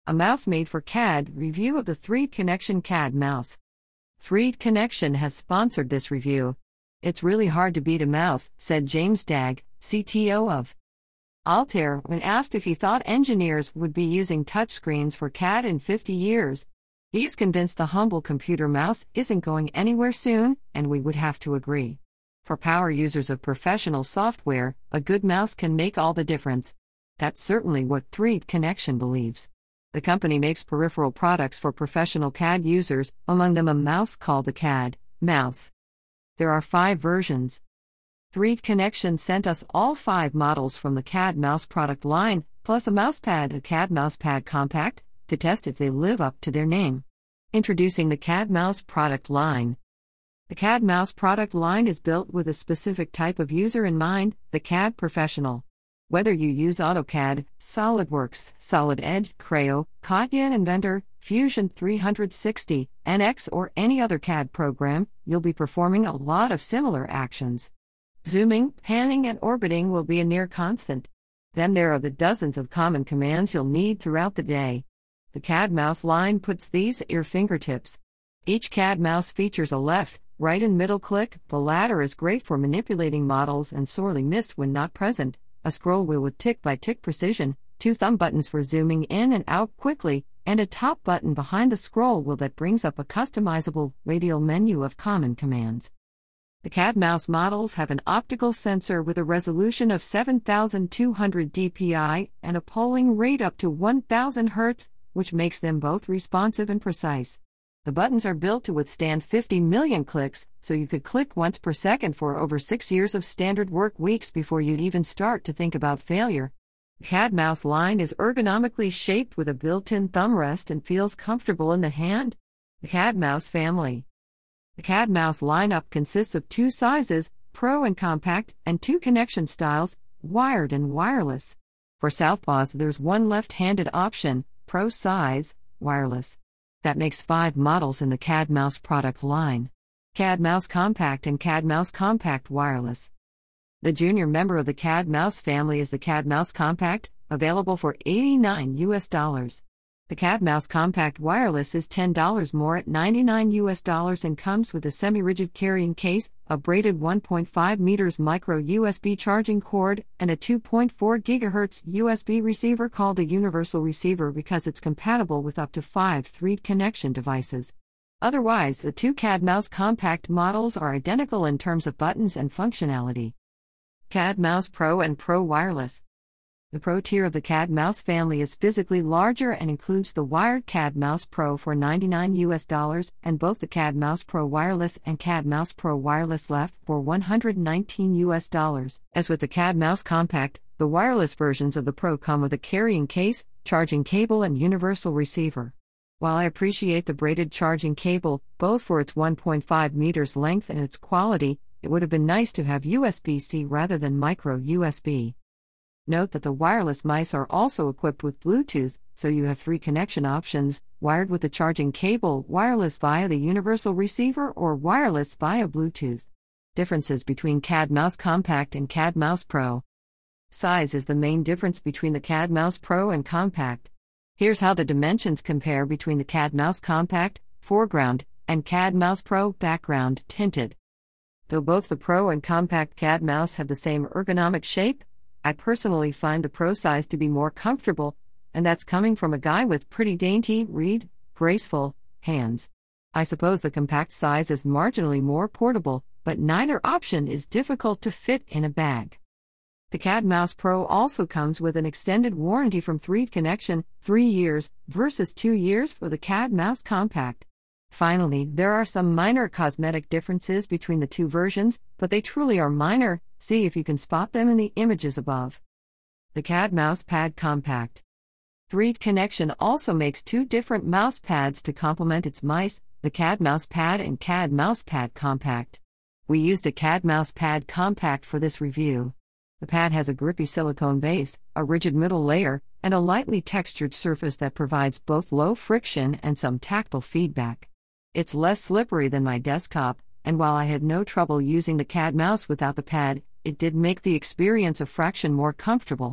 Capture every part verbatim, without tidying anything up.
A mouse made for C A D review of the Threed Connection C A D mouse. Threed Connection has sponsored this review. It's really hard to beat a mouse, said James Dagg, C T O of Altair, when asked if he thought engineers would be using touchscreens for C A D in fifty years. He's convinced the humble computer mouse isn't going anywhere soon, and we would have to agree. For power users of professional software, a good mouse can make all the difference. That's certainly what Threed Connection believes. The company makes peripheral products for professional C A D users, among them a mouse called the C A D mouse. There are five versions. Threed Connection sent us all five models from the C A D mouse product line, plus a mousepad, a C A D mousepad compact, to test if they live up to their name. Introducing the C A D mouse product line. The C A D mouse product line is built with a specific type of user in mind, the C A D professional. Whether you use AutoCAD, SolidWorks, Solid Edge, Creo, Kotlin Inventor, Fusion three sixty, N X or any other C A D program, you'll be performing a lot of similar actions. Zooming, panning and orbiting will be a near constant. Then there are the dozens of common commands you'll need throughout the day. The C A D mouse line puts these at your fingertips. Each C A D mouse features a left, right and middle click. The latter is great for manipulating models and sorely missed when not present. A scroll wheel with tick-by-tick precision, two thumb buttons for zooming in and out quickly, and a top button behind the scroll wheel that brings up a customizable radial menu of common commands. The C A D mouse models have an optical sensor with a resolution of seven thousand two hundred D P I and a polling rate up to one thousand hertz, which makes them both responsive and precise. The buttons are built to withstand fifty million clicks, so you could click once per second for over six years of standard work weeks before you'd even start to think about failure. The C A D mouse line is ergonomically shaped with a built-in thumb rest and feels comfortable in the hand. The C A D mouse family. The C A D mouse lineup consists of two sizes, Pro and Compact, and two connection styles, wired and wireless. For southpaws there's one left-handed option, Pro size, wireless. That makes five models in the C A D mouse product line. C A D mouse compact and C A D mouse compact wireless. The junior member of the C A D mouse family is the C A D mouse compact, available for eighty-nine U S dollars. The C A D mouse compact wireless is ten dollars more at ninety-nine U S dollars and comes with a semi-rigid carrying case, a braided one point five meters micro U S B charging cord, and a two point four gigahertz U S B receiver called a universal receiver because it's compatible with up to five Threed Connection devices. Otherwise, the two C A D mouse compact models are identical in terms of buttons and functionality. C A D mouse Pro and Pro wireless. The Pro tier of the C A D mouse family is physically larger and includes the wired C A D mouse Pro for ninety-nine U S dollars and both the C A D mouse Pro wireless and C A D mouse Pro wireless left for one hundred nineteen U S dollars. As with the C A D mouse compact, the wireless versions of the Pro come with a carrying case, charging cable and universal receiver. While I appreciate the braided charging cable, both for its one point five meters length and its quality, it would have been nice to have U S B C rather than micro U S B. Note that the wireless mice are also equipped with Bluetooth, so you have three connection options: wired with the charging cable, wireless via the universal receiver, or wireless via Bluetooth. Differences between C A D mouse compact and C A D mouse Pro. Size is the main difference between the C A D mouse Pro and compact. Here's how the dimensions compare between the C A D mouse compact, foreground, and C A D mouse Pro, background, tinted. Though both the Pro and compact C A D mouse have the same ergonomic shape, I personally find the Pro size to be more comfortable, and that's coming from a guy with pretty dainty, read, graceful hands. I suppose the compact size is marginally more portable, but neither option is difficult to fit in a bag. The C A D mouse Pro also comes with an extended warranty from Threed Connection, three years, versus two years for the C A D mouse compact. Finally, there are some minor cosmetic differences between the two versions, but they truly are minor. See if you can spot them in the images above. The C A D mousepad compact. Threed Connection also makes two different mouse pads to complement its mice, the C A D mousepad and C A D mousepad compact. We used a C A D mousepad compact for this review. The pad has a grippy silicone base, a rigid middle layer, and a lightly textured surface that provides both low friction and some tactile feedback. It's less slippery than my desktop, and while I had no trouble using the C A D mouse without the pad, it did make the experience a fraction more comfortable.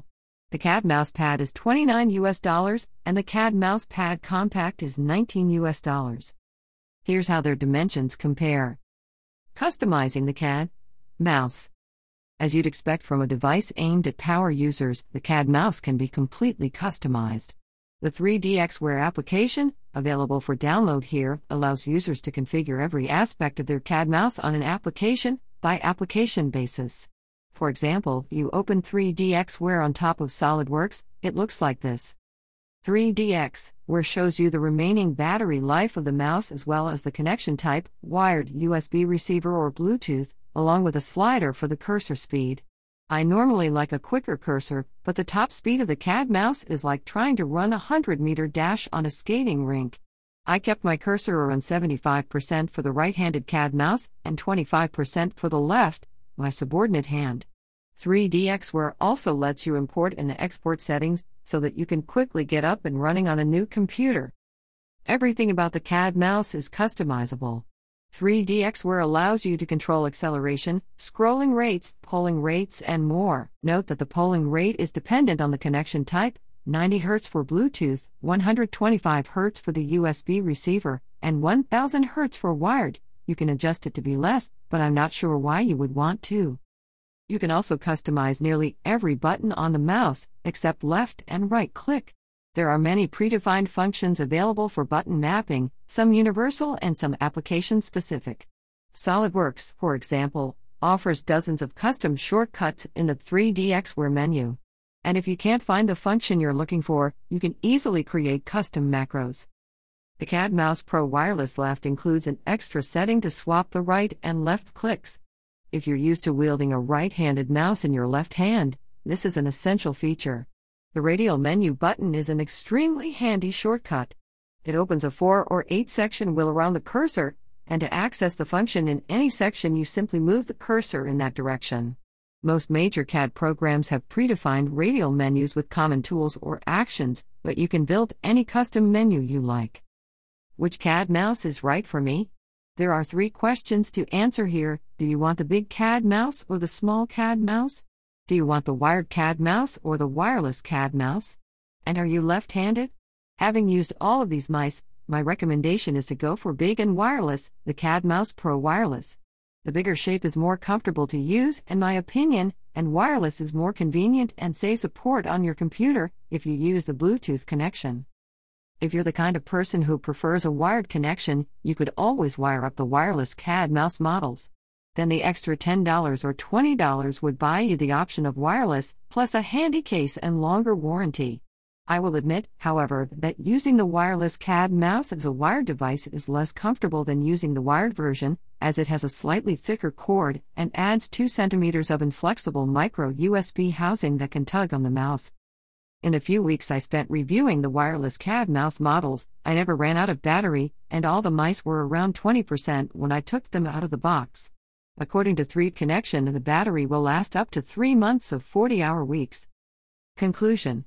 The C A D mouse pad is twenty-nine U S dollars, and the C A D mouse pad compact is nineteen U S dollars. Here's how their dimensions compare. Customizing the C A D mouse. As you'd expect from a device aimed at power users, the C A D mouse can be completely customized. The three D X Wear application, available for download here, allows users to configure every aspect of their C A D mouse on an application-by-application basis. For example, you open three D X Wear on top of SolidWorks, it looks like this. three D X Wear shows you the remaining battery life of the mouse as well as the connection type, wired U S B receiver or Bluetooth, along with a slider for the cursor speed. I normally like a quicker cursor, but the top speed of the C A D mouse is like trying to run a hundred meter dash on a skating rink. I kept my cursor around seventy-five percent for the right-handed C A D mouse and twenty-five percent for the left, my subordinate hand. three D X Wear also lets you import and export settings so that you can quickly get up and running on a new computer. Everything about the C A D mouse is customizable. three D X Wear allows you to control acceleration, scrolling rates, polling rates, and more. Note that the polling rate is dependent on the connection type, ninety hertz for Bluetooth, one hundred twenty-five hertz for the U S B receiver, and one thousand hertz for wired. You can adjust it to be less, but I'm not sure why you would want to. You can also customize nearly every button on the mouse, except left and right click. There are many predefined functions available for button mapping, some universal and some application-specific. SolidWorks, for example, offers dozens of custom shortcuts in the three D X Wear menu. And if you can't find the function you're looking for, you can easily create custom macros. The C A D Mouse Pro Wireless Left includes an extra setting to swap the right and left clicks. If you're used to wielding a right-handed mouse in your left hand, this is an essential feature. The radial menu button is an extremely handy shortcut. It opens a four or eight section wheel around the cursor, and to access the function in any section you simply move the cursor in that direction. Most major C A D programs have predefined radial menus with common tools or actions, but you can build any custom menu you like. Which C A D mouse is right for me? There are three questions to answer here. Do you want the big C A D mouse or the small C A D mouse? Do you want the wired C A D mouse or the wireless C A D mouse? And are you left-handed? Having used all of these mice, my recommendation is to go for big and wireless, the C A D Mouse Pro Wireless. The bigger shape is more comfortable to use, in my opinion, and wireless is more convenient and saves a port on your computer if you use the Bluetooth connection. If you're the kind of person who prefers a wired connection, you could always wire up the wireless C A D mouse models. Then the extra ten dollars or twenty dollars would buy you the option of wireless, plus a handy case and longer warranty. I will admit, however, that using the wireless C A D mouse as a wired device is less comfortable than using the wired version, as it has a slightly thicker cord and adds two centimeters of inflexible micro U S B housing that can tug on the mouse. In the few weeks I spent reviewing the wireless C A D mouse models, I never ran out of battery, and all the mice were around twenty percent when I took them out of the box. According to three D Connection, the battery will last up to three months of forty-hour weeks. Conclusion.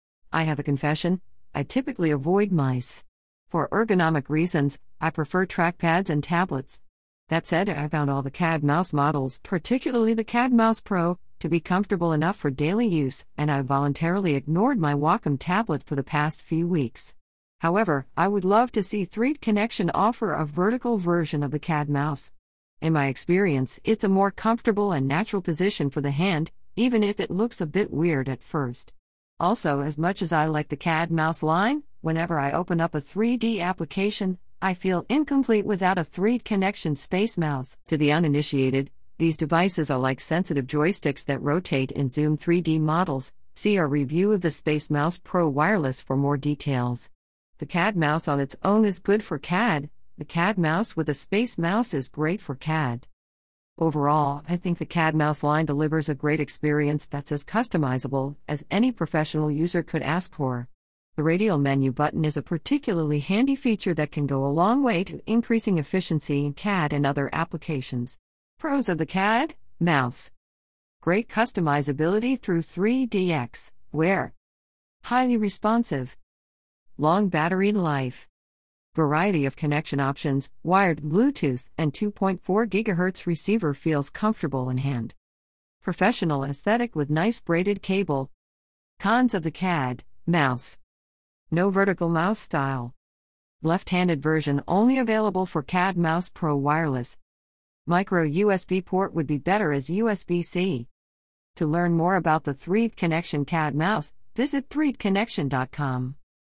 I have a confession, I typically avoid mice. For ergonomic reasons, I prefer trackpads and tablets. That said, I found all the C A D mouse models, particularly the C A D Mouse Pro, to be comfortable enough for daily use, and I voluntarily ignored my Wacom tablet for the past few weeks. However, I would love to see three D Connection offer a vertical version of the C A D mouse. In my experience, it's a more comfortable and natural position for the hand, even if it looks a bit weird at first. Also, as much as I like the C A D mouse line, whenever I open up a three D application, I feel incomplete without a three D Connection Space Mouse. To the uninitiated, these devices are like sensitive joysticks that rotate and zoom three D models. See our review of the Space Mouse Pro Wireless for more details. The C A D mouse on its own is good for C A D. The C A D mouse with a Space Mouse is great for C A D. Overall, I think the C A D mouse line delivers a great experience that's as customizable as any professional user could ask for. The radial menu button is a particularly handy feature that can go a long way to increasing efficiency in C A D and other applications. Pros of the C A D mouse. Great customizability through three D X Wear. Highly responsive. Long battery life. Variety of connection options, wired, Bluetooth, and two point four gigahertz receiver feels comfortable in hand. Professional aesthetic with nice braided cable. Cons of the C A D mouse. No vertical mouse style. Left-handed version only available for C A D Mouse Pro Wireless. Micro U S B port would be better as U S B C. To learn more about the Threed Connection C A D mouse, visit threed connection dot com.